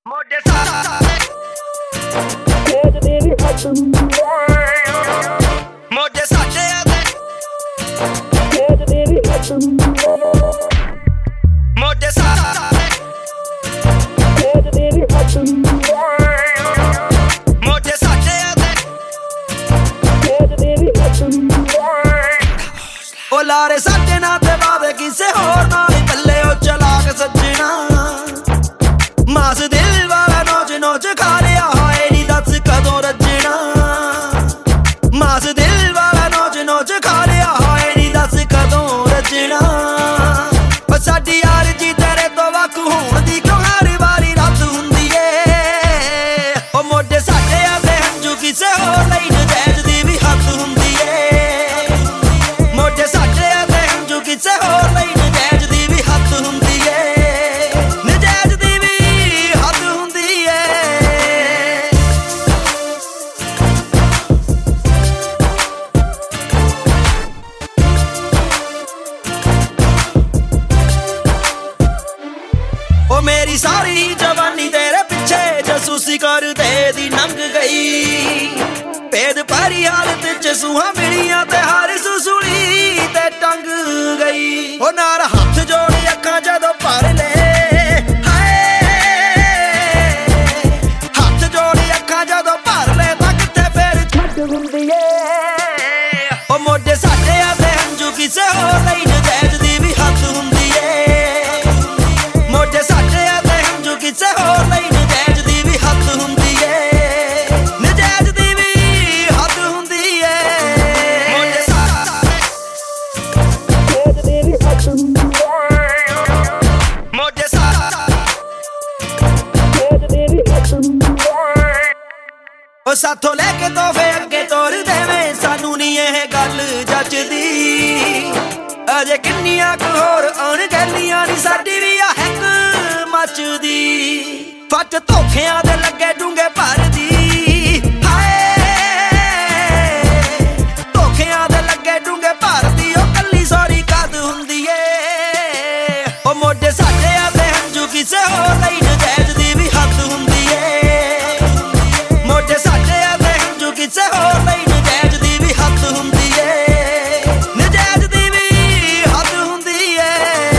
ਮੋਢੇ ਸਾਡੇ ਭੇਜਦੇ ਵੀ ਹੱਥ ਮੋਢੇ ਸਾਡੇ ਭੇਜਦੇ ਵੀ ਹੱਥ ਮੋਢੇ ਸਾਡੇ ਭੇਜਦੇ ਵੀ ਹੱਥ ਮੋਢੇ ਸਾਡੇ ਭੇਜਦੇ ਵੀ ਹੱਥ ਉਹ ਲਾਰੇ ਸਾਡੇ ਨਾਲ ਤੇ ਵਾਵੇ ਕਿਸੇ ਹੋਰ ਨਾਲ ਹੀ ਪੱਲੇ ਉਹ ਚਲਾਕ ਸੱਜਣਾ ਮਾਸ ਦਿਲ ਵਾਲਾ ਨੋਚ ਨੋਚ ਖਾ ਲਿਆ ਹੋਏ ਨੀ ਦੱਸ ਕਦੋਂ ਰੱਜਣਾ ਮਾਸ ਦਿਲ ਵਾਲਾ ਨੋਚ ਨੋਚ ਖਾ ਲਿਆ ਹੋਏ ਨੀ ਦੱਸ ਕਦੋਂ ਰੱਜਣਾ ਉਹ ਸਾਡੀ ਯਾਰ ਜੀ ਤੇਰੇ ਤੋਂ ਵੱਖ ਹੋਣ ਦੀ ਕਿਉਂ ਹਰ ਵਾਰੀ ਰਾਤ ਹੁੰਦੀ ਏ ਉਹ ਮੋਢੇ ਸਾਡੇ ਆਦੇ ਹੰਝੂ ਕਿਸੇ ਹੋਰ ਲਈ ਨਜਾਇਜ਼ ਦੀ ਵੀ ਹੱਦ ਹੁੰਦੀ ਏ ਮੋਢੇ ਸਾਡੇ ਆਦੇ ਹੰਝੂ ਕਿਸੇ ਹੋਰ ਲਈ ਨਜਾਇਜ਼ ਦੀ ਵੀ ਹੱਦ ਹੁੰਦੀ ਏ ਨਜਾਇਜ਼ ਦੀ ਵੀ ਹੱਦ ਹੁੰਦੀ ਏ ਉਹ ਮੇਰੀ ਸਾਰੀ ਜਵਾਨੀ ਤੇਰੇ ਪਿੱਛੇ ਜਸੂਸੀ ਕਰਦੇ ਦੀ ਲੰਘ ਗਈ ਭੇਦ ਭਰੀ ਹਾਲਤ ਚ ਸੂਹਾਂ ਮਿਲੀਆਂ ਤੇ ਹਰ ਸੁਸੂਲੀ ਤੇ ਟੰਗ ਗਈ ਉਹ ਨਾਲ ਹੱਥ ਜੋੜ ਅੱਖਾਂ ਜਦੋਂ ਭਰ ਲੈ ਹਾਏ ਹੱਥ ਜੋੜ ਅੱਖਾਂ ਜਦੋਂ ਭਰ ਲੈ ਤਾਂ ਕਿੱਥੇ ਫੇਰ ਛੱਡ ਹੁੰਦੀ ਏ ਉਹ ਮੋਢੇ ਸਾਡੇ ਆਦੇ ਹੰਝੂ ਕਿਸੇ ਹੋਰ ਲਈ ਨਜਾਇਜ਼ ਦੀ ਵੀ ਹੱਦ ਹੁੰਦੀ ਏ ਮੋਢੇ ਸਾਡੇ ਆਦੇ ਹੰਝੂ ਕਿਸੇ ਹੋਰ ਲਈ ਨਜਾਇਜ਼ ਦੀ ਵੀ ਹੱਦ ਹੁੰਦੀ ਏ ਨਜਾਇਜ਼ ਦੀ ਵੀ ਹੱਦ ਹੁੰਦੀ ਏ ਮੋਢੇ ਸਾਡੇ ਭੇਜਦੇ ਵੀ ਹੱਥ ਮੋਢੇ ਸਾਡੇ ਭੇਜਦੇ ਵੀ ਹੱਥ ਉਹ ਸਾਥੋਂ ਲੈ ਕੇ ਤੋਹਫੇ ਅੱਗੇ ਤੋਰ ਦੇਵੇਂ ਸਾਨੂੰ ਨੀ ਇਹ ਗੱਲ ਜੱਜਦੀ ਅਜੇ ਕਿੰਨੀਆਂ ਕੁ ਹੋਰ ਆਉਣ ਗੈਲੀਆਂ ਨੀ ਸਾਡੀ ਵੀ ਆ ਹੈਕ ਮੱਚਦੀ ਫੱਟ ਧੋਖਿਆਂ ਦੇ ਲੱਗੇ ਡੂੰਗੇ ਭਰਦੀ ਹਾਏ ਧੋਖਿਆਂ ਦੇ ਲੱਗੇ ਡੂੰਗੇ ਭਰਦੀ ਉਹ ਕੱਲੀ ਸੋਰੀ ਕਦ ਹੁੰਦੀ ਏ ਉਹ ਮੋਢੇ ਸਾਡੇ ਆਦੇ ਹੰਝੂ ਕਿਸੇ ਹੋਰ ਲਈ ਨਜਾਇਜ਼ ਦੀ ਵੀ ਹੱਦ ਹੁੰਦੀ ਏ ਮੋਢੇ ਸਾਡੇ ਆਦੇ ਹੰਝੂ ਕਿਸੇ ਹੋਰ ਲਈ ਨਜਾਇਜ਼ ਦੀ ਵੀ ਹੱਦ ਹੁੰਦੀ ਏ ਨਜਾਇਜ਼ ਦੀ ਵੀ ਹੱਦ ਹੁੰਦੀ ਏ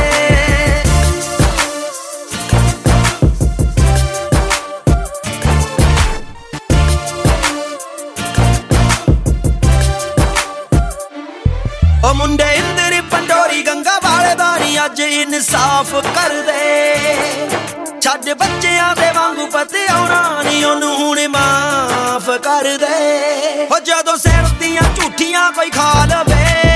ਉਹ ਮੁੰਡੇ ਇੰਦਰੀ ਪੰਡੋਰੀ ਗੰਗਾ ਵਾਲੇ ਦਾ ਨੀ ਅੱਜ ਇਨਸਾਫ ਕਰਦੇ ਛੱਡ ਬੱਚਿਆਂ ਦੇ ਵਾਂਗੂ ਪਤੇ ਆਉਣਾ ਨੀ ਉਹਨੂੰ ਹੁਣ ਮਾਫ ਕਰ ਦੇ ਉਹ ਜਦੋਂ ਸਿਰ ਦੀਆਂ ਝੂਠੀਆਂ ਕੋਈ ਖਾ ਲਵੇ